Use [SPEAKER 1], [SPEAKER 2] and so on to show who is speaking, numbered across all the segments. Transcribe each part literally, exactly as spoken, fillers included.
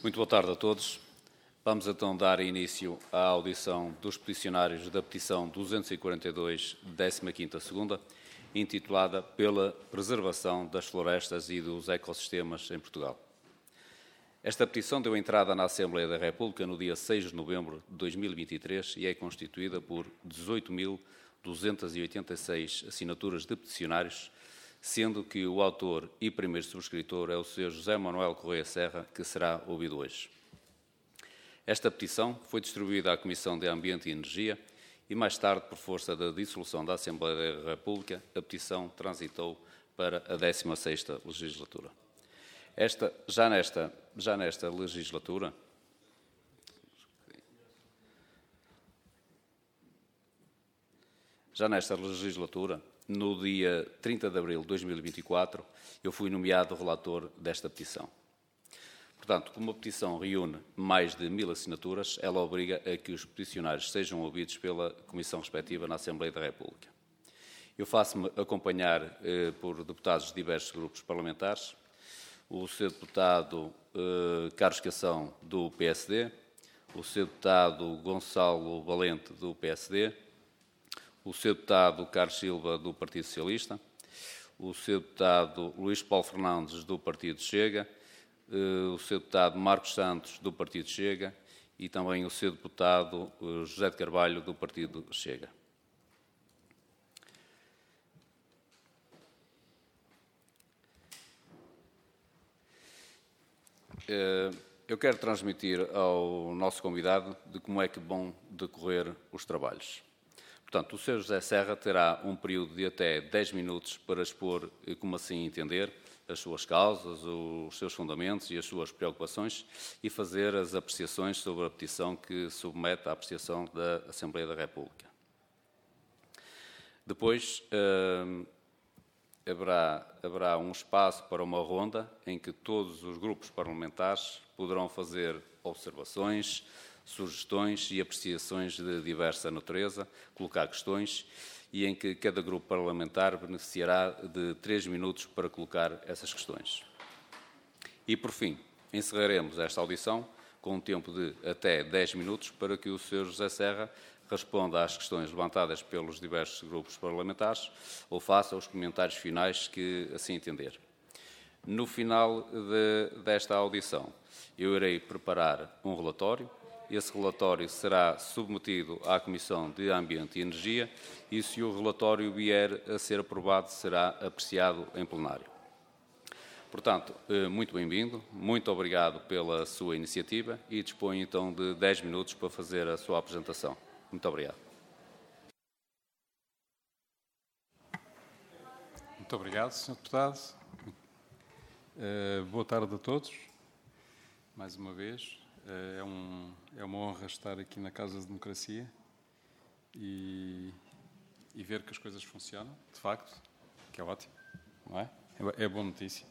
[SPEAKER 1] Muito boa tarde a todos. Vamos então dar início à audição dos peticionários da petição duzentos e quarenta e dois, décima quinta segunda, intitulada Pela Preservação das Florestas e dos Ecossistemas em Portugal. Esta petição deu entrada na Assembleia da República no dia seis de novembro de dois mil e vinte e três e é constituída por dezoito mil duzentas e oitenta e seis assinaturas de peticionários, sendo que o autor e primeiro subscritor é o senhor José Manuel Correia Serra, que será ouvido hoje. Esta petição foi distribuída à Comissão de Ambiente e Energia e, mais tarde, por força da dissolução da Assembleia da República, a petição transitou para a décima sexta legislatura. Esta, já, nesta, já nesta legislatura, já nesta legislatura, no dia trinta de abril de dois mil e vinte e quatro, eu fui nomeado relator desta petição. Portanto, como a petição reúne mais de mil assinaturas, ela obriga a que os peticionários sejam ouvidos pela Comissão respectiva na Assembleia da República. Eu faço-me acompanhar eh, por deputados de diversos grupos parlamentares, o senhor Deputado eh, Carlos Cação, do P S D, o senhor Deputado Gonçalo Valente, do P S D, o senhor Deputado Carlos Silva, do Partido Socialista, o senhor Deputado Luís Paulo Fernandes, do Partido Chega, o senhor Deputado Marcos Santos, do Partido Chega, e também o senhor Deputado José de Carvalho, do Partido Chega. Eu quero transmitir ao nosso convidado de como é que vão decorrer os trabalhos. Portanto, o senhor José Serra terá um período de até dez minutos para expor, como assim entender, as suas causas, os seus fundamentos e as suas preocupações e fazer as apreciações sobre a petição que submete à apreciação da Assembleia da República. Depois, eh, haverá, haverá um espaço para uma ronda em que todos os grupos parlamentares poderão fazer observações, sugestões e apreciações de diversa natureza, colocar questões e em que cada grupo parlamentar beneficiará de três minutos para colocar essas questões. E, por fim, encerraremos esta audição com um tempo de até dez minutos para que o senhor José Serra responda às questões levantadas pelos diversos grupos parlamentares ou faça os comentários finais que assim entender. No final de, desta audição, eu irei preparar um relatório. Esse relatório será submetido à Comissão de Ambiente e Energia e, se o relatório vier a ser aprovado, será apreciado em plenário. Portanto, muito bem-vindo, muito obrigado pela sua iniciativa e disponho então de dez minutos para fazer a sua apresentação. Muito obrigado.
[SPEAKER 2] Muito obrigado, senhor Deputado. Uh, boa tarde a todos, mais uma vez. É, um, é uma honra estar aqui na Casa da Democracia e, e ver que as coisas funcionam, de facto, que é ótimo, não é? É, é boa notícia.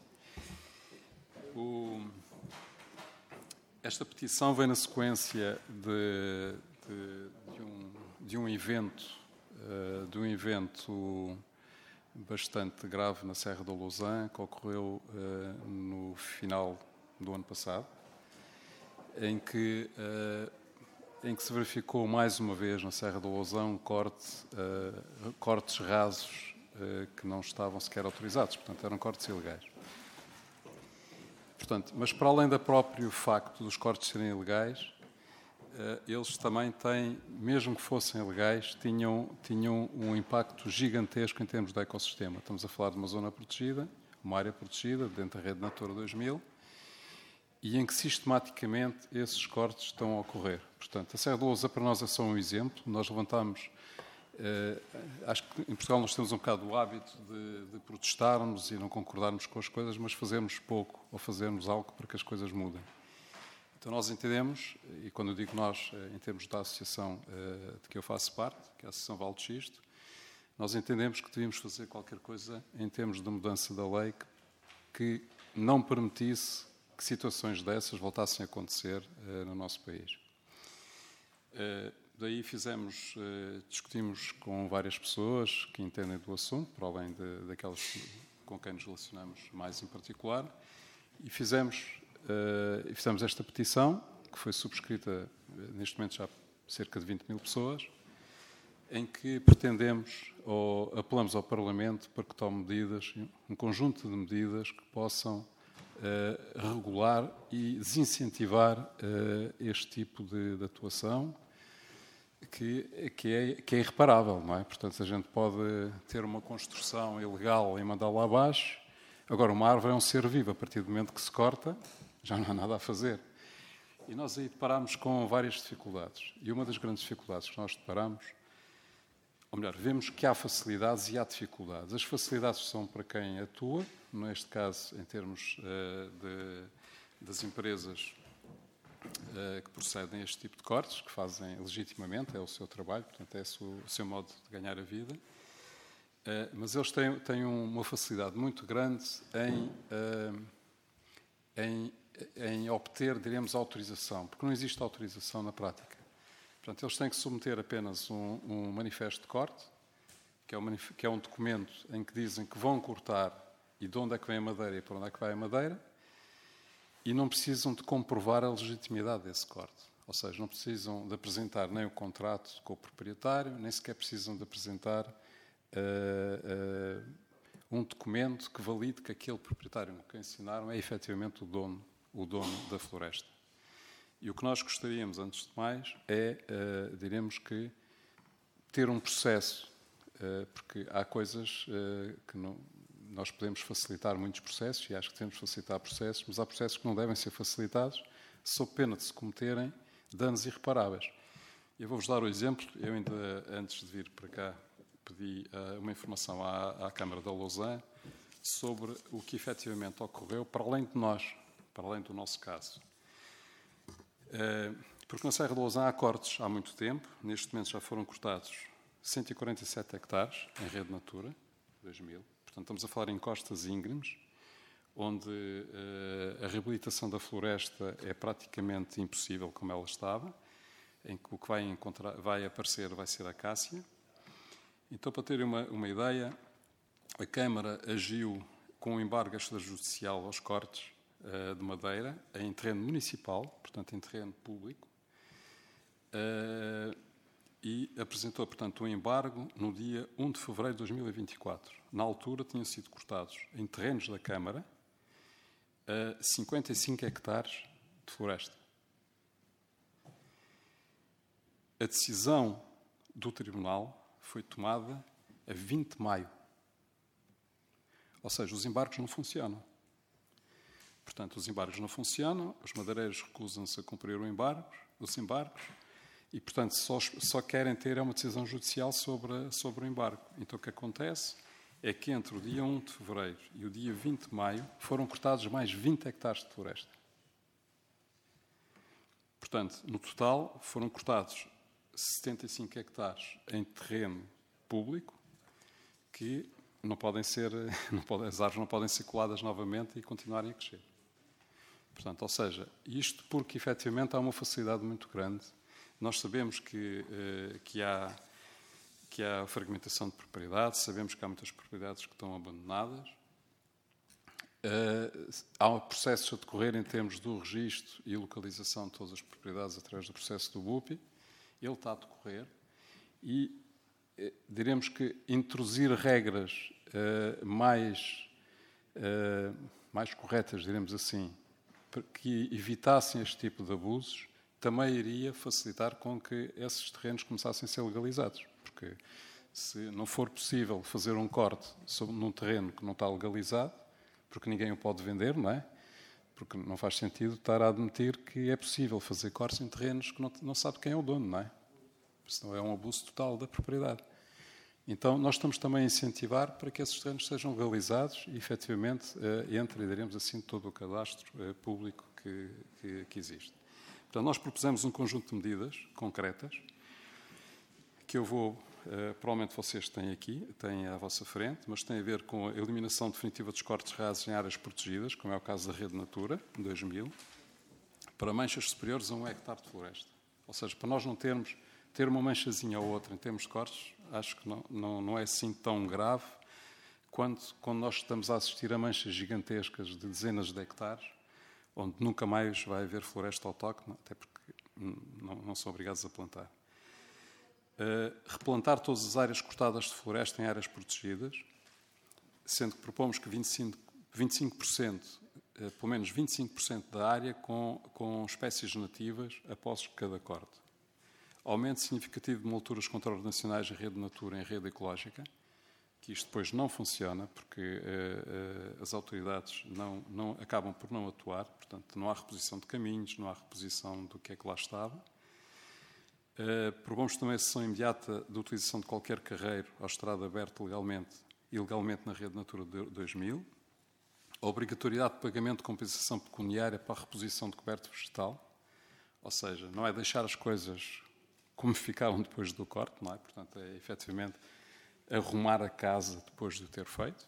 [SPEAKER 2] O, esta petição vem na sequência de, de, de, um, de um evento, uh, de um evento bastante grave na Serra da Lousã, que ocorreu uh, no final do ano passado, em que, uh, em que se verificou mais uma vez na Serra do Lousão um corte, uh, cortes rasos uh, que não estavam sequer autorizados, portanto eram cortes ilegais. Portanto, mas para além do próprio facto dos cortes serem ilegais, uh, eles também têm, mesmo que fossem ilegais, tinham, tinham um impacto gigantesco em termos de ecossistema. Estamos a falar de uma zona protegida, uma área protegida dentro da rede Natura dois mil, e em que sistematicamente esses cortes estão a ocorrer. Portanto, a Serra da Lousã para nós é só um exemplo. Nós levantamos, eh, acho que em Portugal nós temos um bocado o hábito de, de protestarmos e não concordarmos com as coisas, mas fazermos pouco ou fazermos algo para que as coisas mudem. Então nós entendemos, e quando eu digo nós, em termos da associação eh, de que eu faço parte, que é a Associação Vale do Xisto, nós entendemos que devíamos fazer qualquer coisa em termos de mudança da lei que, que não permitisse que situações dessas voltassem a acontecer uh, no nosso país. Uh, daí fizemos, uh, discutimos com várias pessoas que entendem do assunto, para além de, daquelas com quem nos relacionamos mais em particular, e fizemos uh, e fizemos esta petição, que foi subscrita, neste momento já cerca de vinte mil pessoas, em que pretendemos, ou apelamos ao Parlamento para que tome medidas, um conjunto de medidas que possam uh, regular e desincentivar uh, este tipo de, de atuação, que, que, é, que é irreparável, não é? Portanto, a gente pode ter uma construção ilegal e mandá-la abaixo. Agora, uma árvore é um ser vivo. A partir do momento que se corta, já não há nada a fazer. E nós aí deparamos com várias dificuldades. E uma das grandes dificuldades que nós deparamos, ou melhor, vemos que há facilidades e há dificuldades. As facilidades são para quem atua, neste caso, em termos uh, de, das empresas uh, que procedem a este tipo de cortes, que fazem legitimamente, é o seu trabalho, portanto, é o seu, o seu modo de ganhar a vida. Uh, mas eles têm, têm uma facilidade muito grande em, uh, em, em obter, diremos, autorização, porque não existe autorização na prática. Portanto, eles têm que submeter apenas um, um manifesto de corte, que é, um manif- que é um documento em que dizem que vão cortar e de onde é que vem a madeira e para onde é que vai a madeira, e não precisam de comprovar a legitimidade desse corte. Ou seja, não precisam de apresentar nem o contrato com o proprietário, nem sequer precisam de apresentar uh, uh, um documento que valide que aquele proprietário que ensinaram é efetivamente o dono, o dono da floresta. E o que nós gostaríamos, antes de mais, é, uh, diremos que, ter um processo, uh, porque há coisas uh, que não, nós podemos facilitar muitos processos, e acho que temos que facilitar processos, mas há processos que não devem ser facilitados, sob pena de se cometerem danos irreparáveis. Eu vou-vos dar o exemplo. Eu ainda, antes de vir para cá, pedi uh, uma informação à, à Câmara da Lausanne sobre o que efetivamente ocorreu, para além de nós, para além do nosso caso. Porque na Serra de Lausanne há cortes há muito tempo. Neste momento já foram cortados cento e quarenta e sete hectares em rede Natura dois mil. Portanto, estamos a falar em costas íngremes, onde uh, a reabilitação da floresta é praticamente impossível como ela estava, em que o que vai, encontrar, vai aparecer vai ser a acácia. Então, para terem uma, uma ideia, a Câmara agiu com um embargo extrajudicial aos cortes de madeira em terreno municipal, portanto em terreno público, e apresentou, portanto, um embargo no dia um de fevereiro de dois mil e vinte e quatro. Na altura tinham sido cortados em terrenos da Câmara cinquenta e cinco hectares de floresta. A decisão do Tribunal foi tomada a vinte de maio. Ou seja, os embargos não funcionam. Portanto, os embargos não funcionam, os madeireiros recusam-se a cumprir o embargo, os embargos, e, portanto, só, só querem ter uma decisão judicial sobre, sobre o embargo. Então, o que acontece é que entre o dia um de fevereiro e o dia vinte de maio foram cortados mais vinte hectares de floresta. Portanto, no total, foram cortados setenta e cinco hectares em terreno público, que não podem ser, não podem, as árvores não podem ser coladas novamente e continuarem a crescer. Portanto, ou seja, isto porque efetivamente há uma facilidade muito grande. Nós sabemos que, eh, que, há, que há fragmentação de propriedade, sabemos que há muitas propriedades que estão abandonadas. Uh, há processos a decorrer em termos do registro e localização de todas as propriedades através do processo do B U P I. Ele está a decorrer e eh, diremos que introduzir regras uh, mais, uh, mais corretas, diremos assim, que evitassem este tipo de abusos, também iria facilitar com que esses terrenos começassem a ser legalizados. Porque se não for possível fazer um corte sobre, num terreno que não está legalizado, porque ninguém o pode vender, não é? Porque não faz sentido estar a admitir que é possível fazer cortes em terrenos que não, não sabe quem é o dono, não é? Senão é um abuso total da propriedade. Então, nós estamos também a incentivar para que esses terrenos sejam legalizados e, efetivamente, entre, diremos assim, todo o cadastro público que, que, que existe. Portanto, nós propusemos um conjunto de medidas concretas que eu vou, uh, provavelmente vocês têm aqui, têm à vossa frente, mas tem a ver com a eliminação definitiva dos cortes rasos em áreas protegidas, como é o caso da Rede Natura, em dois mil, para manchas superiores a um hectare de floresta. Ou seja, para nós não termos, ter uma manchazinha ou outra em termos de cortes, acho que não, não, não é assim tão grave quanto quando nós estamos a assistir a manchas gigantescas de dezenas de hectares, onde nunca mais vai haver floresta autóctone, até porque não, não são obrigados a plantar. Uh, replantar todas as áreas cortadas de floresta em áreas protegidas, sendo que propomos que vinte e cinco, vinte e cinco por cento, uh, pelo menos vinte e cinco por cento da área com, com espécies nativas após cada corte. Aumento significativo de molduras contra-ordenacionais em rede Natura, em rede ecológica, que isto depois não funciona, porque uh, uh, as autoridades não, não, acabam por não atuar, portanto não há reposição de caminhos, não há reposição do que é que lá estava. Uh, propomos também a cessão imediata da utilização de qualquer carreiro ou estrada aberta legalmente, ilegalmente na rede Natura dois mil. A obrigatoriedade de pagamento de compensação pecuniária para a reposição de coberto vegetal, ou seja, não é deixar as coisas como ficaram depois do corte, não é? Portanto, é efetivamente arrumar a casa depois de o ter feito.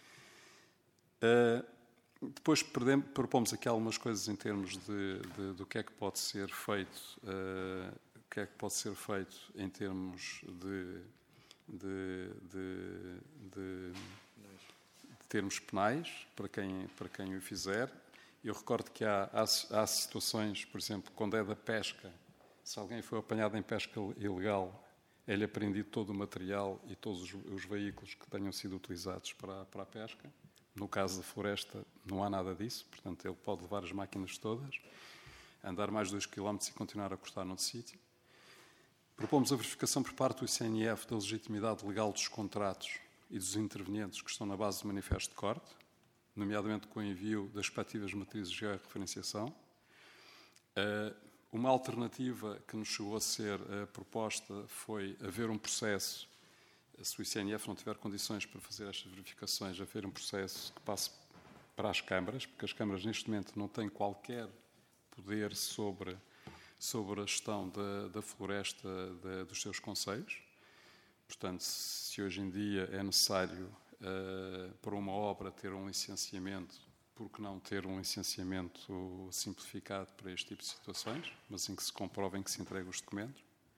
[SPEAKER 2] Uh, depois propomos aqui algumas coisas em termos de, de, do que é que pode ser feito, uh, o que é que pode ser feito em termos de, de, de, de, de termos penais para quem, para quem o fizer. Eu recordo que há, há, há situações, por exemplo, quando é da pesca, se alguém foi apanhado em pesca ilegal, é-lhe apreendido todo o material e todos os, os veículos que tenham sido utilizados para, para a pesca. No caso da floresta, não há nada disso, portanto, ele pode levar as máquinas todas, andar mais dois quilómetros e continuar a cortar noutro sítio. Propomos a verificação por parte do I C N F da legitimidade legal dos contratos e dos intervenientes que estão na base do manifesto de corte, nomeadamente com o envio das respectivas matrizes de georreferenciação. Uma alternativa que nos chegou a ser uh, proposta foi haver um processo, se o I C N F não tiver condições para fazer estas verificações, haver um processo que passe para as câmaras, porque as câmaras neste momento não têm qualquer poder sobre, sobre a gestão da, da floresta de, dos seus concelhos. Portanto, se hoje em dia é necessário uh, para uma obra ter um licenciamento, por que não ter um licenciamento simplificado para este tipo de situações, mas em que se comprovem que se entregam os documentos.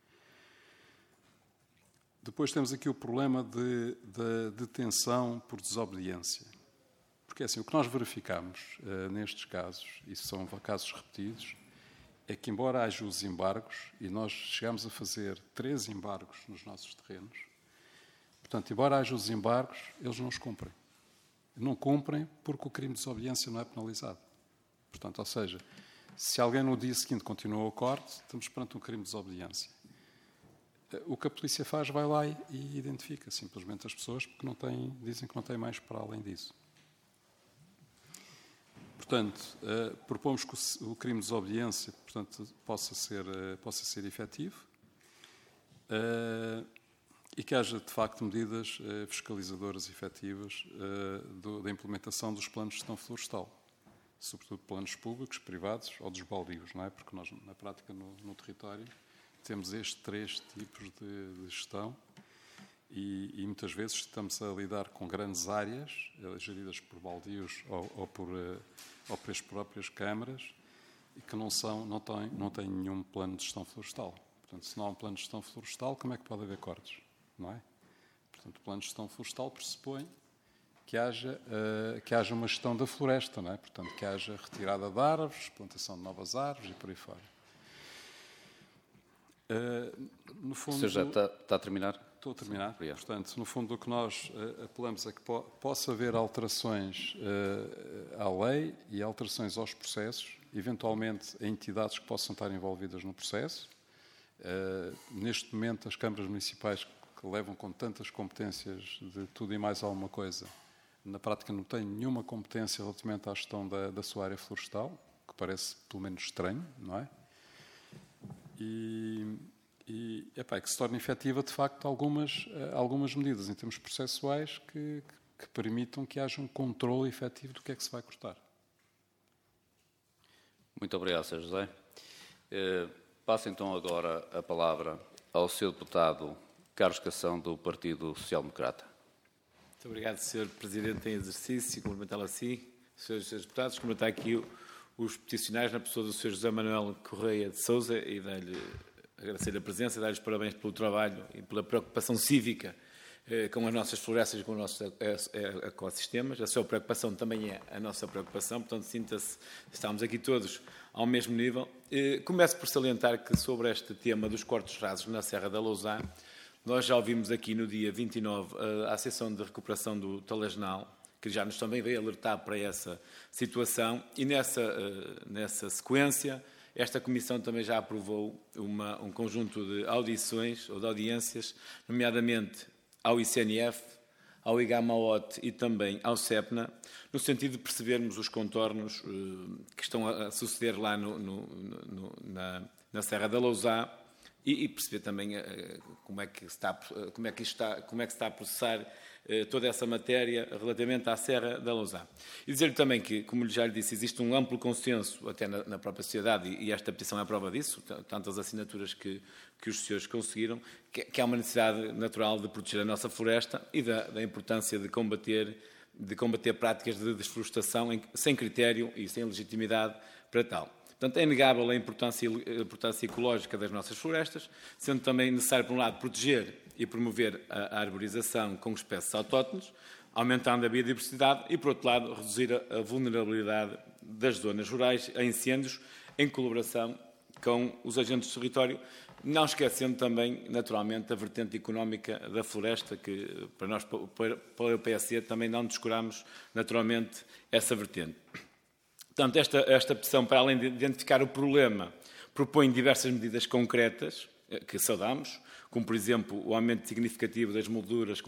[SPEAKER 2] Depois temos aqui o problema de, de detenção por desobediência. Porque assim, o que nós verificamos uh, nestes casos, e são casos repetidos, é que embora haja os embargos, e nós chegamos a fazer três embargos nos nossos terrenos, portanto, embora haja os embargos, eles não os cumprem. Não cumprem porque o crime de desobediência não é penalizado. Portanto, ou seja, se alguém no dia seguinte continua o corte, estamos perante um crime de desobediência. O que a polícia faz, vai lá e, e identifica simplesmente as pessoas porque não têm, dizem que não têm mais para além disso. Portanto, uh, propomos que o, o crime de desobediência, portanto, possa ser, uh, possa ser efetivo. Uh, E que haja, de facto, medidas eh, fiscalizadoras efetivas eh, do, da implementação dos planos de gestão florestal, sobretudo planos públicos, privados ou dos baldios, não é? Porque nós, na prática, no, no território, temos estes três tipos de, de gestão e, e, muitas vezes, estamos a lidar com grandes áreas, eh, geridas por baldios ou, ou, por, eh, ou por as próprias câmaras, e que não, são, não, têm, não têm nenhum plano de gestão florestal. Portanto, se não há um plano de gestão florestal, como é que pode haver cortes? Não é? Portanto, o plano de gestão florestal pressupõe que haja, uh, que haja uma gestão da floresta, não é? Portanto, que haja retirada de árvores, plantação de novas árvores e por aí fora. Uh, no fundo,
[SPEAKER 1] Você já está, está a terminar?
[SPEAKER 2] Estou a terminar. Sim, portanto, no fundo, o que nós uh, apelamos é que po possa haver alterações uh, à lei e alterações aos processos, eventualmente a entidades que possam estar envolvidas no processo. Uh, neste momento, as câmaras municipais que levam com tantas competências de tudo e mais alguma coisa, na prática não têm nenhuma competência relativamente à gestão da, da sua área florestal, que parece pelo menos estranho, não é? E, e epá, que se torne efetiva, de facto, algumas, algumas medidas em termos processuais que, que permitam que haja um controle efetivo do que é que se vai cortar.
[SPEAKER 1] Muito obrigado, senhor José. Eh, passo então agora a palavra ao senhor deputado Carlos Cação, do Partido Social Democrata.
[SPEAKER 3] Muito obrigado, senhor Presidente em exercício, cumprimentá-lo a si, senhores e senhores deputados, cumprimentar aqui os peticionários na pessoa do senhor José Manuel Correia de Sousa e dar-lhe, agradecer-lhe a presença e dar-lhes parabéns pelo trabalho e pela preocupação cívica com as nossas florestas e com os nossos ecossistemas. A sua preocupação também é a nossa preocupação, portanto, sinta-se, estamos aqui todos ao mesmo nível. Começo por salientar que sobre este tema dos cortes rasos na Serra da Lousã, nós já ouvimos aqui no dia vinte e nove a Associação de Recuperação do Talagenal, que já nos também veio alertar para essa situação, e nessa, nessa sequência, esta Comissão também já aprovou uma, um conjunto de audições ou de audiências, nomeadamente ao I C N F, ao I G A M A O T e também ao SEPNA, no sentido de percebermos os contornos uh, que estão a suceder lá no, no, no, na, na Serra da Lousã e, e perceber também uh, como, é que está, como, é que está, como é que se está a processar uh, toda essa matéria relativamente à Serra da Lousã. E dizer-lhe também que, como já lhe disse, existe um amplo consenso até na, na própria sociedade, e, e esta petição é a prova disso, tantas assinaturas que, que os senhores conseguiram, que, que há uma necessidade natural de proteger a nossa floresta e da, da importância de combater, de combater práticas de desflorestação em, sem critério e sem legitimidade para tal. Portanto, é inegável a importância, a importância ecológica das nossas florestas, sendo também necessário, por um lado, proteger e promover a, a arborização com espécies autóctones, aumentando a biodiversidade e, por outro lado, reduzir a, a vulnerabilidade das zonas rurais a incêndios em colaboração com os agentes do território, não esquecendo também, naturalmente, a vertente económica da floresta, que para nós, para o P S D, também não descuramos, naturalmente, essa vertente. Portanto, esta, esta petição, para além de identificar o problema, propõe diversas medidas concretas que saudamos, como, por exemplo, o aumento significativo das molduras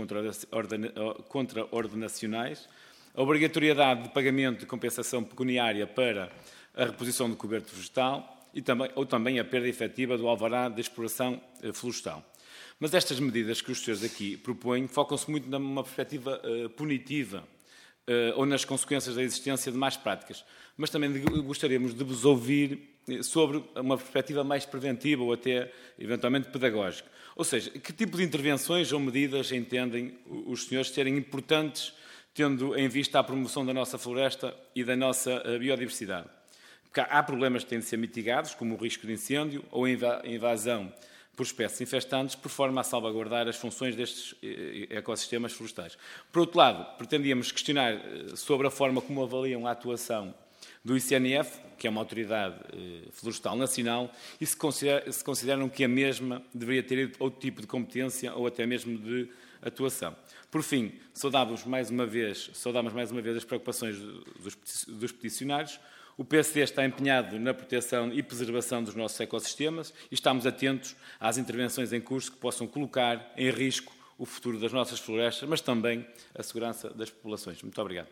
[SPEAKER 3] contra-ordenacionais, a obrigatoriedade de pagamento de compensação pecuniária para a reposição do coberto vegetal e também, ou também a perda efetiva do alvará de exploração florestal. Mas estas medidas que os senhores aqui propõem focam-se muito numa perspectiva uh, punitiva uh, ou nas consequências da existência de más práticas. Mas também gostaríamos de vos ouvir sobre uma perspectiva mais preventiva ou até, eventualmente, pedagógica. Ou seja, que tipo de intervenções ou medidas entendem os senhores serem importantes, tendo em vista a promoção da nossa floresta e da nossa biodiversidade? Porque há problemas que têm de ser mitigados, como o risco de incêndio ou a invasão por espécies infestantes, por forma a salvaguardar as funções destes ecossistemas florestais. Por outro lado, pretendíamos questionar sobre a forma como avaliam a atuação do I C N F, que é uma autoridade florestal nacional, e se, considera, se consideram que a mesma deveria ter outro tipo de competência ou até mesmo de atuação. Por fim, saudamos mais uma vez, saudamos mais uma vez as preocupações dos, dos peticionários. O P S D está empenhado na proteção e preservação dos nossos ecossistemas e estamos atentos às intervenções em curso que possam colocar em risco o futuro das nossas florestas, mas também a segurança das populações. Muito obrigado.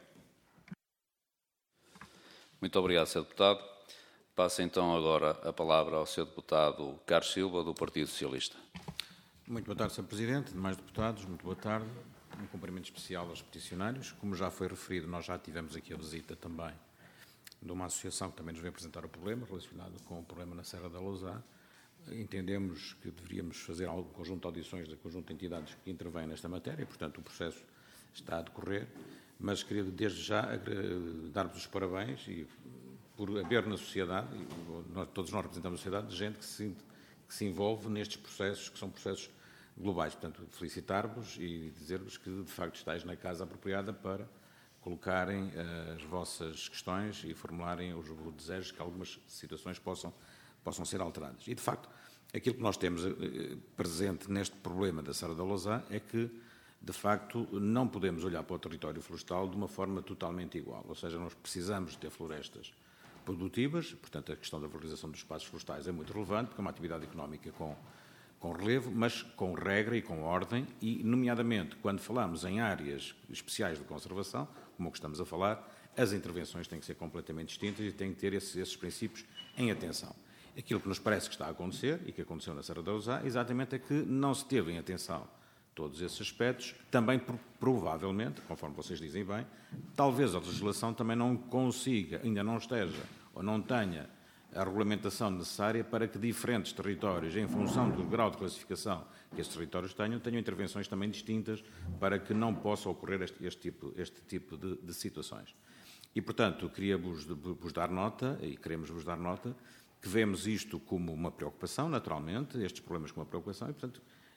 [SPEAKER 1] Muito obrigado, senhor Deputado. Passo então agora a palavra ao senhor Deputado Carlos Silva, do Partido Socialista.
[SPEAKER 4] Muito boa tarde, senhor Presidente, demais deputados, muito boa tarde. Um cumprimento especial aos peticionários. Como já foi referido, nós já tivemos aqui a visita também de uma associação que também nos veio apresentar o problema, relacionado com o problema na Serra da Lousã. Entendemos que deveríamos fazer algum conjunto de audições de conjunto de entidades que intervêm nesta matéria, e, portanto, o processo está a decorrer, mas queria desde já dar-vos os parabéns e por haver na sociedade, e nós, todos nós representamos a sociedade, gente que se, que se envolve nestes processos, que são processos globais. Portanto, felicitar-vos e dizer-vos que, de facto, estáis na casa apropriada para colocarem as vossas questões e formularem os desejos que algumas situações possam, possam ser alteradas. E, de facto, aquilo que nós temos presente neste problema da Serra da Lousã é que, de facto, não podemos olhar para o território florestal de uma forma totalmente igual. Ou seja, nós precisamos ter florestas produtivas, portanto, a questão da valorização dos espaços florestais é muito relevante, porque é uma atividade económica com, com relevo, mas com regra e com ordem, e, nomeadamente, quando falamos em áreas especiais de conservação, como o que estamos a falar, as intervenções têm que ser completamente distintas e têm que ter esses, esses princípios em atenção. Aquilo que nos parece que está a acontecer, e que aconteceu na Serra da Lousã, exatamente é que não se teve em atenção todos esses aspectos, também provavelmente, conforme vocês dizem bem, talvez a legislação também não consiga, ainda não esteja, ou não tenha a regulamentação necessária para que diferentes territórios, em função do grau de classificação que estes territórios tenham, tenham intervenções também distintas para que não possa ocorrer este, este tipo, este tipo de, de situações. E, portanto, queria-vos vos dar nota, e queremos vos dar nota, que vemos isto como uma preocupação, naturalmente, estes problemas como uma preocupação, e, portanto,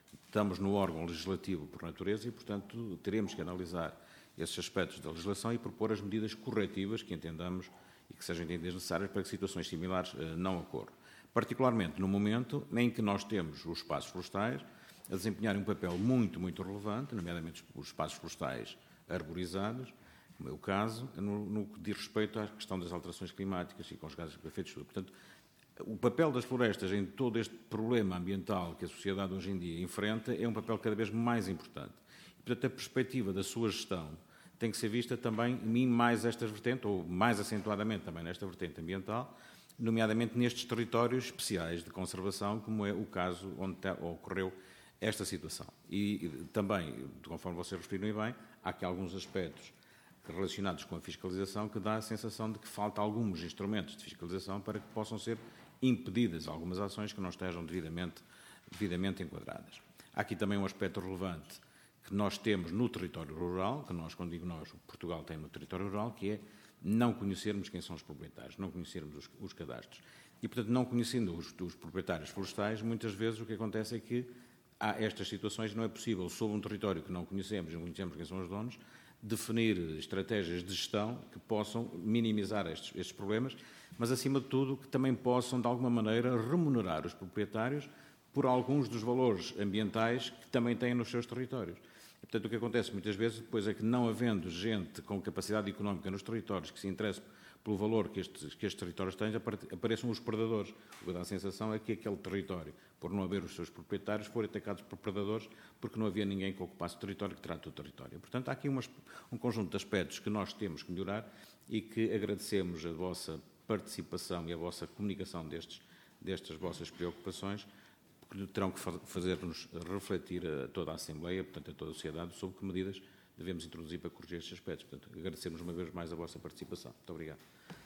[SPEAKER 4] estamos no órgão legislativo por natureza e, portanto, teremos que analisar esses aspectos da legislação e propor as medidas corretivas que entendamos e que sejam entendidas necessárias para que situações similares uh, não ocorram. Particularmente no momento em que nós temos os espaços florestais a desempenharem um papel muito, muito relevante, nomeadamente os espaços florestais arborizados, como é o caso, no, no que diz respeito à questão das alterações climáticas e com os gases de efeito de estufa. Portanto, o papel das florestas em todo este problema ambiental que a sociedade hoje em dia enfrenta é um papel cada vez mais importante. E, portanto, a perspectiva da sua gestão tem que ser vista também, em mim, mais esta vertente, ou mais acentuadamente também nesta vertente ambiental, nomeadamente nestes territórios especiais de conservação, como é o caso onde ocorreu esta situação. E, e também, conforme vocês referiram bem, há aqui alguns aspectos relacionados com a fiscalização que dá a sensação de que falta alguns instrumentos de fiscalização para que possam ser impedidas algumas ações que não estejam devidamente, devidamente enquadradas. Há aqui também um aspecto relevante que nós temos no território rural, que nós, quando digo nós, Portugal tem no território rural, que é não conhecermos quem são os proprietários, não conhecermos os, os cadastros. E, portanto, não conhecendo os, os proprietários florestais, muitas vezes o que acontece é que há estas situações, não é possível, sob um território que não conhecemos, não conhecemos quem são os donos, definir estratégias de gestão que possam minimizar estes, estes problemas, mas, acima de tudo, que também possam, de alguma maneira, remunerar os proprietários por alguns dos valores ambientais que também têm nos seus territórios. E, portanto, o que acontece muitas vezes depois é que, não havendo gente com capacidade económica nos territórios que se interesse pelo valor que estes, que estes territórios têm, apareçam os predadores. O que dá a sensação é que aquele território, por não haver os seus proprietários, foram atacados por predadores porque não havia ninguém que ocupasse o território, que trate o território. Portanto, há aqui umas, um conjunto de aspectos que nós temos que melhorar e que agradecemos a vossa participação e a vossa comunicação destes, destas vossas preocupações, porque terão que fazer-nos refletir a toda a Assembleia, portanto, a toda a sociedade, sobre que medidas devemos introduzir para corrigir estes aspectos. Portanto, agradecemos uma vez mais a vossa participação. Muito obrigado.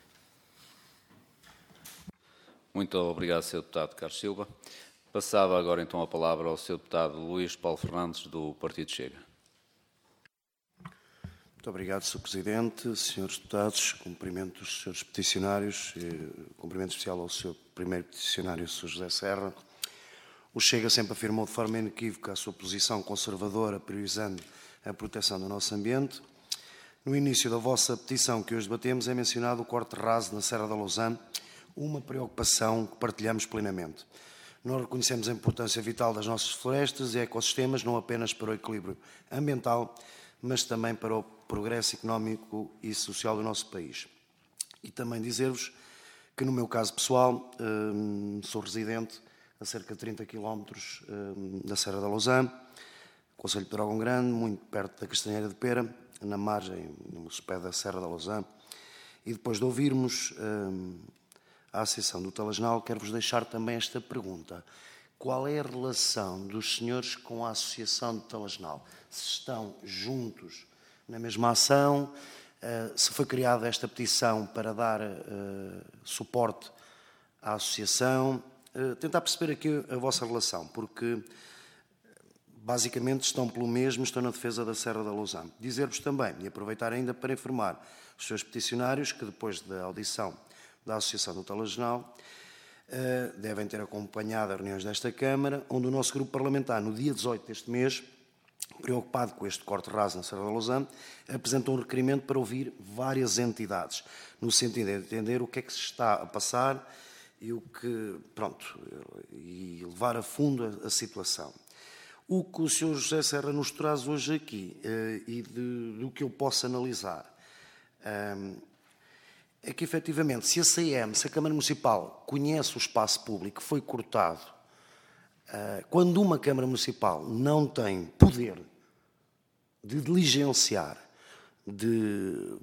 [SPEAKER 1] Muito obrigado, senhor Deputado Carlos Silva. Passava agora então a palavra ao senhor Deputado Luís Paulo Fernandes, do Partido Chega.
[SPEAKER 5] Muito obrigado, senhor Presidente. Senhores Deputados, cumprimento os senhores peticionários, cumprimento especial ao seu primeiro peticionário, senhor José Serra. O Chega sempre afirmou de forma inequívoca a sua posição conservadora, priorizando a proteção do nosso ambiente. No início da vossa petição que hoje debatemos é mencionado o corte raso na Serra da Lousã, uma preocupação que partilhamos plenamente. Nós reconhecemos a importância vital das nossas florestas e ecossistemas, não apenas para o equilíbrio ambiental, mas também para o progresso económico e social do nosso país. E também dizer-vos que, no meu caso pessoal, sou residente a cerca de trinta quilómetros da Serra da Lousã, Concelho de Dragão Grande, muito perto da Castanheira de Pera, na margem, no pé da Serra da Lousã. E depois de ouvirmos hum, a Associação do Talasnal, quero-vos deixar também esta pergunta. Qual é a relação dos senhores com a Associação do Talasnal? Se estão juntos na mesma ação? Uh, se foi criada esta petição para dar uh, suporte à Associação? Uh, tentar perceber aqui a vossa relação, porque basicamente estão pelo mesmo, estão na defesa da Serra da Lousã. Dizer-vos também, e aproveitar ainda para informar os seus peticionários, que depois da audição da Associação do Talasnal, devem ter acompanhado as reuniões desta Câmara, onde o nosso grupo parlamentar, no dia dezoito deste mês, preocupado com este corte raso na Serra da Lousã, apresentou um requerimento para ouvir várias entidades, no sentido de entender o que é que se está a passar e o que, pronto, e levar a fundo a, a situação. O que o senhor José Serra nos traz hoje aqui, uh, e de, do que eu posso analisar, um, é que, efetivamente, se a C M, se a Câmara Municipal conhece o espaço público que foi cortado, uh, quando uma Câmara Municipal não tem poder de diligenciar, de,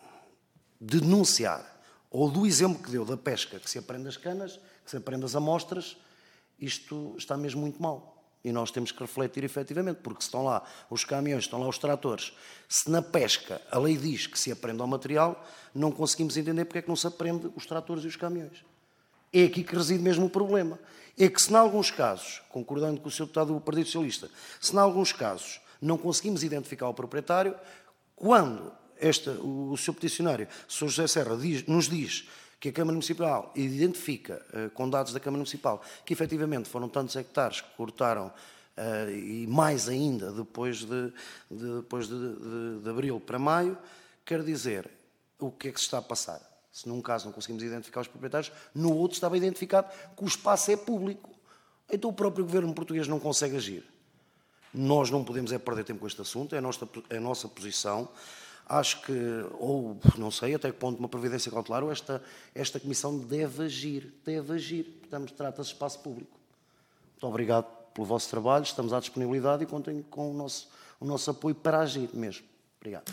[SPEAKER 5] de denunciar, ou do exemplo que deu da pesca, que se aprende as canas, que se aprende as amostras, isto está mesmo muito mal. E nós temos que refletir efetivamente, porque se estão lá os caminhões, estão lá os tratores, se na pesca a lei diz que se aprende ao material, não conseguimos entender porque é que não se aprende os tratores e os caminhões. É aqui que reside mesmo o problema. É que se, em alguns casos, concordando com o senhor deputado do Partido Socialista, se, em alguns casos, não conseguimos identificar o proprietário, quando esta, o, o seu peticionário, o senhor José Serra, diz, nos diz que a Câmara Municipal identifica, uh, com dados da Câmara Municipal, que efetivamente foram tantos hectares que cortaram uh, e mais ainda depois de, de, depois de, de, de abril para maio, quer dizer, o que é que se está a passar? Se num caso não conseguimos identificar os proprietários, no outro estava identificado que o espaço é público. Então o próprio governo português não consegue agir. Nós não podemos é perder tempo com este assunto, é a nossa, é a nossa posição. Acho que, ou não sei até que ponto uma providência cautelar, ou esta, esta comissão deve agir, deve agir. Portanto, trata-se de espaço público. Muito obrigado pelo vosso trabalho, estamos à disponibilidade e contem com o nosso, o nosso apoio para agir mesmo. Obrigado.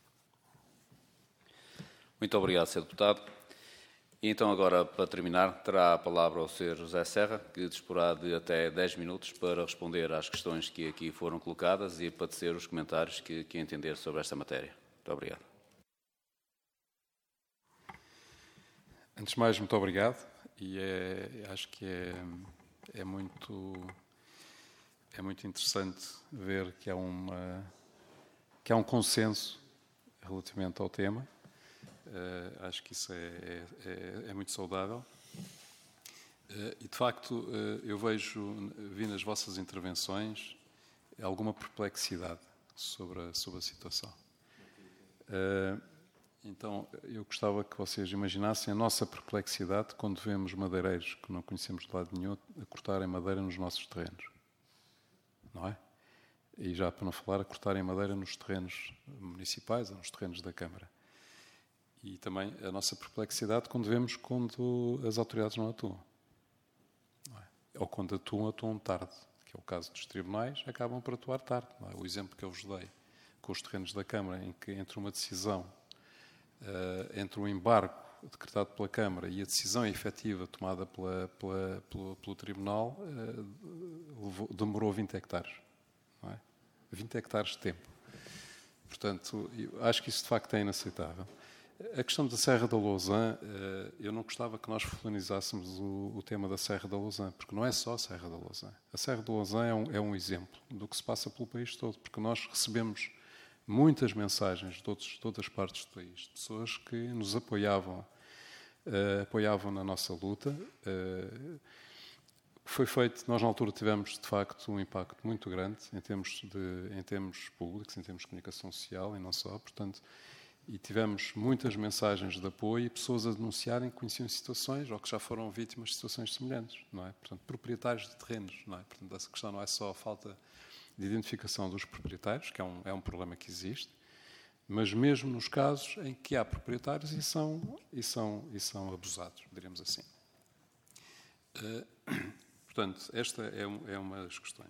[SPEAKER 1] Muito obrigado, senhor Deputado. E então, agora, para terminar, terá a palavra o senhor José Serra, que disporá de até dez minutos para responder às questões que aqui foram colocadas e para tecer os comentários que, que entender sobre esta matéria. Muito obrigado.
[SPEAKER 2] Antes de mais, muito obrigado. E é, acho que é, é, muito, é muito interessante ver que há, uma, que há um consenso relativamente ao tema. Uh, acho que isso é, é, é muito saudável. Uh, e, de facto, uh, eu vejo, vi nas vossas intervenções alguma perplexidade sobre a, sobre a situação. Uh, então, eu gostava que vocês imaginassem a nossa perplexidade quando vemos madeireiros que não conhecemos de lado nenhum a cortarem madeira nos nossos terrenos. Não é? E já para não falar, a cortarem madeira nos terrenos municipais ou nos terrenos da Câmara. E também a nossa perplexidade quando vemos quando as autoridades não atuam. Não é? Ou quando atuam, atuam tarde, que é o caso dos tribunais, acabam por atuar tarde. Não é? O exemplo que eu vos dei com os terrenos da Câmara, em que entre uma decisão, uh, entre um embargo decretado pela Câmara e a decisão efetiva tomada pela, pela, pelo, pelo Tribunal, uh, levou, demorou vinte hectares. Não é? vinte hectares de tempo. Portanto, eu acho que isso de facto é inaceitável. A questão da Serra da Lousã, eu não gostava que nós fulanizássemos o, o tema da Serra da Lousã, porque não é só a Serra da Lousã. A Serra da Lousã é um, é um exemplo do que se passa pelo país todo, porque nós recebemos muitas mensagens de, todos, de todas as partes do país, de pessoas que nos apoiavam, uh, apoiavam na nossa luta. Uh, foi feito, nós na altura tivemos, de facto, um impacto muito grande em termos, de, em termos públicos, em termos de comunicação social e não só, portanto... E tivemos muitas mensagens de apoio e pessoas a denunciarem que conheciam situações ou que já foram vítimas de situações semelhantes, não é? Portanto, proprietários de terrenos, não é? Portanto, essa questão não é só a falta de identificação dos proprietários, que é um, é um problema que existe, mas mesmo nos casos em que há proprietários e são, e são, e são abusados, diríamos assim. Uh, portanto, esta é, é uma das questões.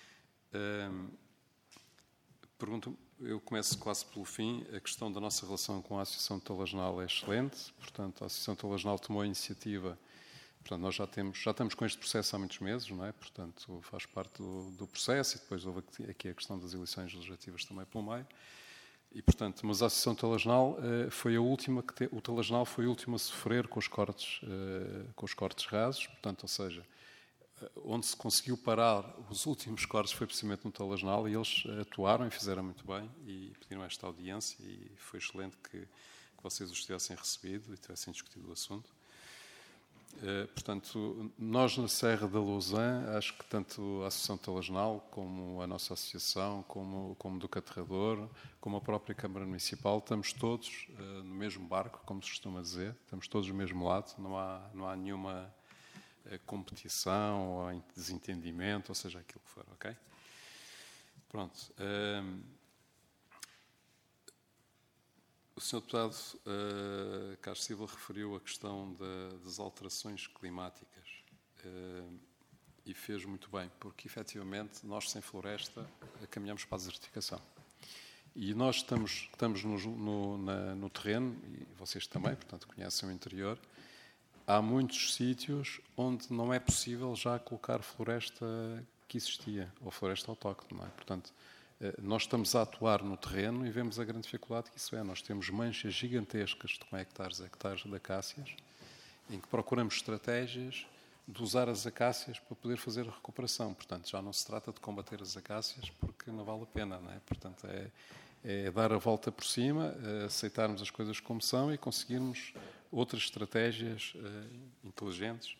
[SPEAKER 2] Uh, pergunto Eu começo quase pelo fim. A questão da nossa relação com a Associação de Talagenal é excelente. Portanto, a Associação de Talagenal tomou a iniciativa. Portanto, nós já, temos, já estamos com este processo há muitos meses, não é? Portanto, faz parte do, do processo e depois houve aqui a questão das eleições legislativas também pelo meio. E, portanto, mas a Associação de Talagenal uh, foi a última que te, o Talagenal foi o último a sofrer com os cortes, uh, com os cortes rasos. Portanto, ou seja, onde se conseguiu parar os últimos cortes foi precisamente no Talagenal e eles atuaram e fizeram muito bem e pediram esta audiência e foi excelente que, que vocês os tivessem recebido e tivessem discutido o assunto. Uh, portanto, nós na Serra da Lousã, acho que tanto a Associação Talagenal como a nossa associação, como, como do Caterrador, como a própria Câmara Municipal, estamos todos uh, no mesmo barco, como se costuma dizer, estamos todos do mesmo lado, não há, não há nenhuma competição ou desentendimento, ou seja, aquilo que for, ok? Pronto. Um, o senhor Deputado uh, Carlos Silva referiu a questão da, das alterações climáticas uh, e fez muito bem, porque efetivamente nós sem floresta caminhamos para a desertificação. E nós estamos, estamos no, no, na, no terreno, e vocês também, portanto, conhecem o interior. Há muitos sítios onde não é possível já colocar floresta que existia, ou floresta autóctone, não é? Portanto, nós estamos a atuar no terreno e vemos a grande dificuldade que isso é. Nós temos manchas gigantescas de com hectares e hectares de acácias, em que procuramos estratégias de usar as acácias para poder fazer a recuperação. Portanto, já não se trata de combater as acácias porque não vale a pena, não é? Portanto, é, é dar a volta por cima, aceitarmos as coisas como são e conseguirmos outras estratégias uh, inteligentes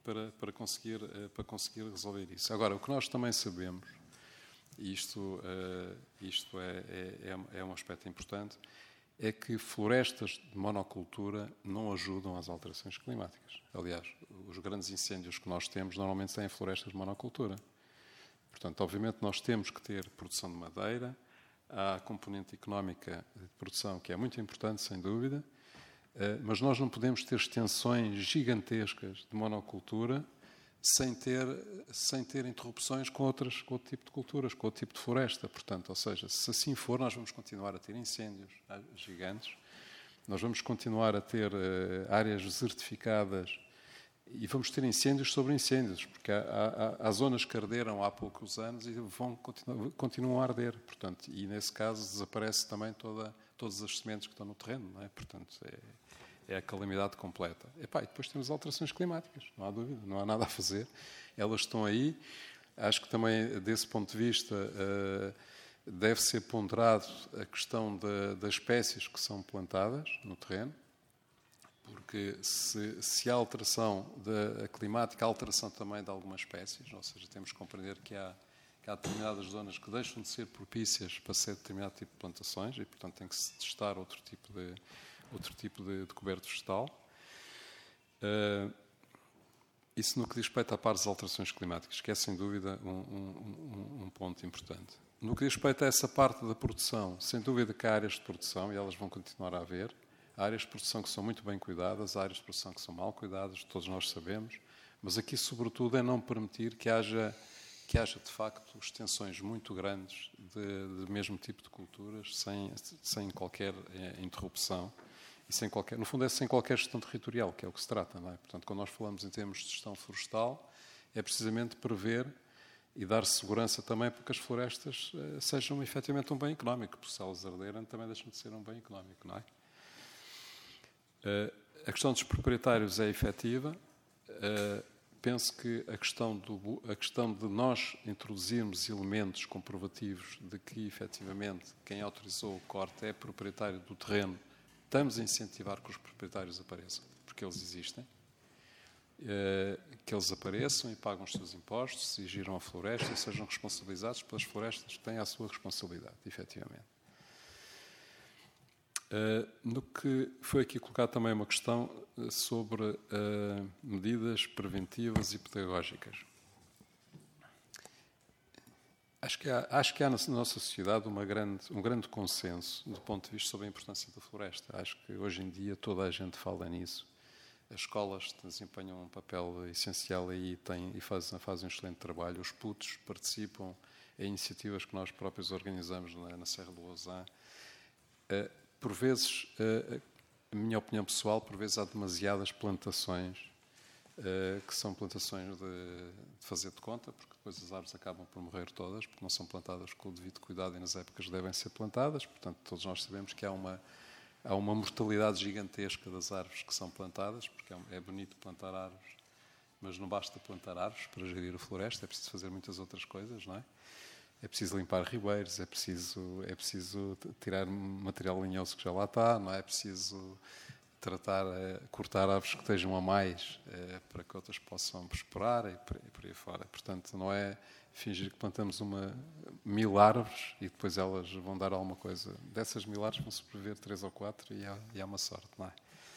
[SPEAKER 2] para, para, conseguir, para conseguir resolver isso. Agora, o que nós também sabemos, e isto, isto é, é, é um aspecto importante, é que florestas de monocultura não ajudam às alterações climáticas. Aliás, os grandes incêndios que nós temos normalmente têm florestas de monocultura. Portanto, obviamente, nós temos que ter produção de madeira, há a componente económica de produção que é muito importante, sem dúvida, mas nós não podemos ter extensões gigantescas de monocultura sem ter, sem ter interrupções com, outras, com outro tipo de culturas, com outro tipo de floresta. Portanto, ou seja, se assim for, nós vamos continuar a ter incêndios gigantes, nós vamos continuar a ter uh, áreas desertificadas e vamos ter incêndios sobre incêndios, porque há, há, há zonas que arderam há poucos anos e vão continuar, continuam a arder. Portanto, e nesse caso desaparece também toda, todas as sementes que estão no terreno, não é? Portanto, é... É a calamidade completa. Epá, e depois temos alterações climáticas, não há dúvida, não há nada a fazer. Elas estão aí. Acho que também, desse ponto de vista, deve ser ponderado a questão das espécies que são plantadas no terreno, porque se, se há alteração da climática, há alteração também de algumas espécies, ou seja, temos que compreender que há, que há determinadas zonas que deixam de ser propícias para ser determinado tipo de plantações e, portanto, tem que se testar outro tipo de outro tipo de, de coberto vegetal. Uh, isso no que diz respeito à parte das alterações climáticas, que é sem dúvida um, um, um ponto importante. No que diz respeito a essa parte da produção, sem dúvida que há áreas de produção, e elas vão continuar a haver, há áreas de produção que são muito bem cuidadas, há áreas de produção que são mal cuidadas, todos nós sabemos, mas aqui sobretudo é não permitir que haja, que haja de facto extensões muito grandes de, de mesmo tipo de culturas, sem, sem qualquer é, interrupção. E sem qualquer, no fundo é sem qualquer gestão territorial, que é o que se trata, não é? Portanto, quando nós falamos em termos de gestão florestal, é precisamente prever e dar segurança também para que as florestas uh, sejam efetivamente um bem económico, porque se elas arderem também deixam de ser um bem económico, não é? Uh, a questão dos proprietários é efetiva. Uh, penso que a questão, do, a questão de nós introduzirmos elementos comprovativos de que efetivamente quem autorizou o corte é proprietário do terreno. Estamos a incentivar que os proprietários apareçam, porque eles existem, que eles apareçam e pagam os seus impostos, e giram a floresta e sejam responsabilizados pelas florestas que têm a sua responsabilidade, efetivamente. No que foi aqui colocado também uma questão sobre medidas preventivas e pedagógicas. Acho que há, acho que há na nossa sociedade uma grande, um grande consenso do ponto de vista sobre a importância da floresta. Acho que hoje em dia toda a gente fala nisso. As escolas desempenham um papel essencial aí e, têm, e fazem, fazem um excelente trabalho. Os putos participam em iniciativas que nós próprios organizamos na, na Serra do Lousã. Uh, por vezes, uh, a minha opinião pessoal, por vezes há demasiadas plantações Uh, que são plantações de, de fazer de conta, porque depois as árvores acabam por morrer todas, porque não são plantadas com o devido cuidado e nas épocas devem ser plantadas. Portanto, todos nós sabemos que há uma, há uma mortalidade gigantesca das árvores que são plantadas, porque é, é bonito plantar árvores, mas não basta plantar árvores para gerir a floresta, é preciso fazer muitas outras coisas, não é? É preciso limpar ribeiros, é preciso, é preciso tirar material linhoso que já lá está, não é? É preciso tratar, cortar árvores que estejam a mais para que outras possam prosperar e por aí fora. Portanto, não é fingir que plantamos uma, mil árvores e depois elas vão dar alguma coisa. Dessas mil árvores vão sobreviver três ou quatro e há, e há uma sorte, não é?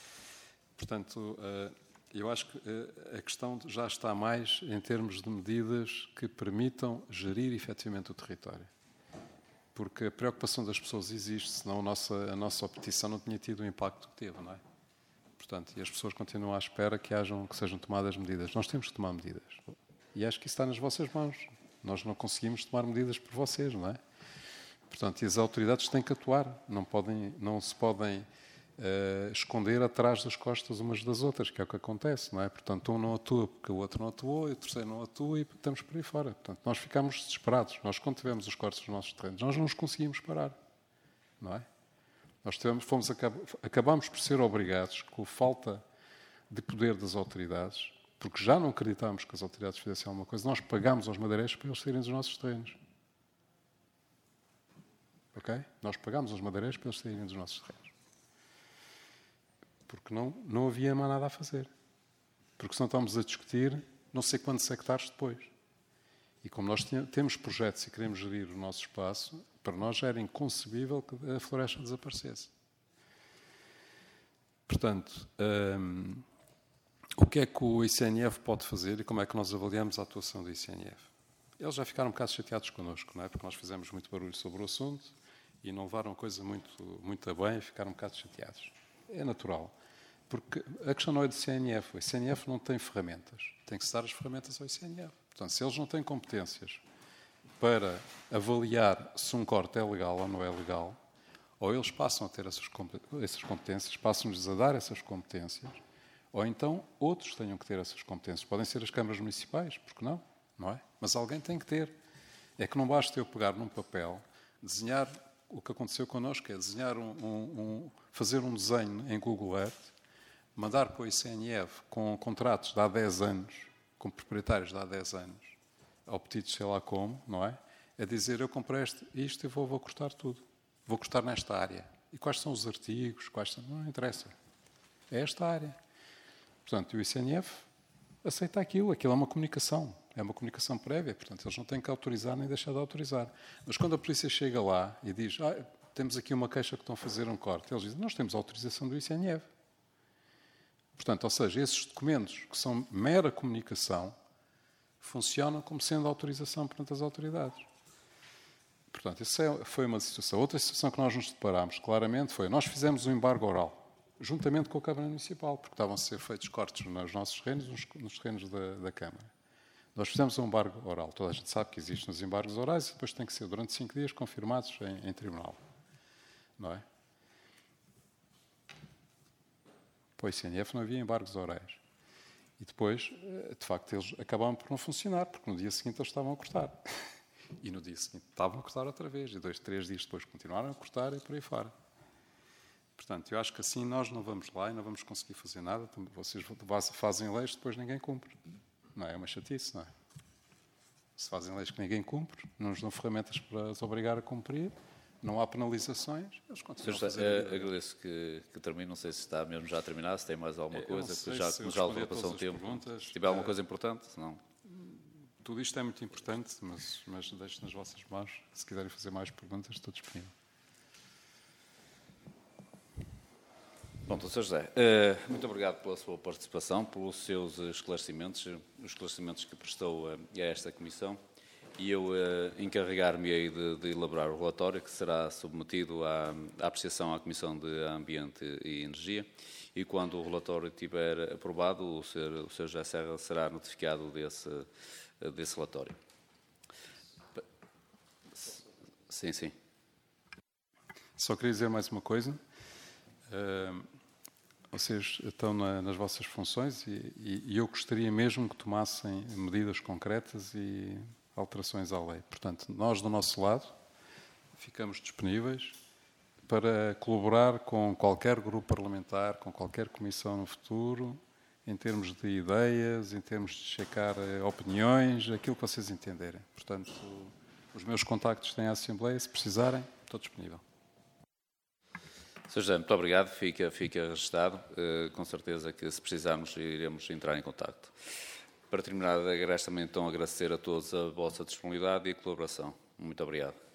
[SPEAKER 2] Portanto, eu acho que a questão já está mais em termos de medidas que permitam gerir efetivamente o território. Porque a preocupação das pessoas existe, senão a nossa, a nossa petição não tinha tido o impacto que teve, não é? Portanto, e as pessoas continuam à espera que, hajam, que sejam tomadas medidas. Nós temos que tomar medidas. E acho que isso está nas vossas mãos. Nós não conseguimos tomar medidas por vocês, não é? Portanto, e as autoridades têm que atuar. Não, podem, não se podem uh, esconder atrás das costas umas das outras, que é o que acontece, não é? Portanto, um não atua porque o outro não atuou, e o terceiro não atua e estamos por aí fora. Portanto, nós ficamos desesperados. Nós, quando tivemos os cortes dos nossos terrenos, nós não os conseguimos parar, não é? Nós tivemos, fomos, acabamos por ser obrigados, com falta de poder das autoridades, porque já não acreditávamos que as autoridades fizessem alguma coisa, nós pagámos aos madeireiros para eles saírem dos nossos terrenos. Ok? Nós pagámos aos madeireiros para eles saírem dos nossos terrenos. Porque não, não havia mais nada a fazer. porque senão estamos a discutir não sei quantos hectares depois. E como nós temos projetos e queremos gerir o nosso espaço, para nós já era inconcebível que a floresta desaparecesse. Portanto, hum, o que é que o I C N F pode fazer e como é que nós avaliamos a atuação do I C N F? Eles já ficaram um bocado chateados connosco, não é? Porque nós fizemos muito barulho sobre o assunto e não levaram a coisa muito, muito a bem e ficaram um bocado chateados. É natural. Porque a questão não é do I C N F. O I C N F não tem ferramentas. Tem que se dar as ferramentas ao I C N F. Portanto, se eles não têm competências para avaliar se um corte é legal ou não é legal, ou eles passam a ter essas competências, passam-nos a dar essas competências, ou então outros tenham que ter essas competências. Podem ser as câmaras municipais, porque não? Não é? Mas alguém tem que ter. É que não basta eu pegar num papel, desenhar o que aconteceu connosco, é desenhar um, um, um, fazer um desenho em Google Earth, mandar para o I C N F com contratos de há dez anos, com proprietários de há dez anos, obtidos sei lá como, não é? É dizer, eu comprei isto, isto e vou, vou cortar tudo. Vou cortar nesta área. E quais são os artigos? Quais são... Não interessa. É esta área. Portanto, o I C N F aceita aquilo. Aquilo é uma comunicação. É uma comunicação prévia. Portanto, eles não têm que autorizar nem deixar de autorizar. Mas quando a polícia chega lá e diz, ah, temos aqui uma queixa que estão a fazer um corte, eles dizem, nós temos autorização do I C N F. Portanto, ou seja, esses documentos que são mera comunicação funcionam como sendo autorização perante as autoridades. Portanto, essa foi uma situação. Outra situação que nós nos deparámos claramente foi, nós fizemos um embargo oral, juntamente com a Câmara Municipal, porque estavam a ser feitos cortes nos nossos terrenos, nos, nos terrenos da, da Câmara. Nós fizemos um embargo oral. Toda a gente sabe que existem os embargos orais e depois tem que ser durante cinco dias confirmados em, em tribunal. Não é? Para o I C N F não havia embargos orais. E depois, de facto, eles acabaram por não funcionar, porque no dia seguinte eles estavam a cortar. E no dia seguinte estavam a cortar outra vez. E dois, três dias depois continuaram a cortar e por aí fora. Portanto, eu acho que assim nós não vamos lá e não vamos conseguir fazer nada. Vocês fazem leis, depois ninguém cumpre. Não é? É uma chatice, não é? Se fazem leis que ninguém cumpre, não nos dão ferramentas para os obrigar a cumprir, não há penalizações, eles continuam a fazer.
[SPEAKER 1] Eh, agradeço que, que termine, não sei se está mesmo já a terminar, se tem mais alguma coisa, que já, se já ultrapassou o tempo. Se tiver alguma coisa importante, senão...
[SPEAKER 2] Tudo isto é muito importante, mas, mas deixo nas vossas mãos. Se quiserem fazer mais perguntas, estou disponível.
[SPEAKER 1] Bom, doutor José, uh, muito obrigado pela sua participação, pelos seus esclarecimentos, os esclarecimentos que prestou uh, a esta Comissão. E eu uh, encarregar-me-ei de, de elaborar o relatório que será submetido à, à apreciação à Comissão de Ambiente e Energia. E quando o relatório estiver aprovado, o senhor, o senhor José Serra será notificado desse, desse relatório. Sim, sim.
[SPEAKER 2] Só queria dizer mais uma coisa. Uh, vocês estão na, nas vossas funções e, e, e eu gostaria mesmo que tomassem medidas concretas e alterações à lei. Portanto, nós, do nosso lado, ficamos disponíveis para colaborar com qualquer grupo parlamentar, com qualquer comissão no futuro, em termos de ideias, em termos de checar opiniões, aquilo que vocês entenderem. Portanto, os meus contactos têm a Assembleia, se precisarem, estou disponível.
[SPEAKER 1] senhor José, muito obrigado, fica, fica registado. Uh, com certeza que, se precisarmos, iremos entrar em contacto. Para terminar, resta-me então agradecer a todos a vossa disponibilidade e colaboração. Muito obrigado.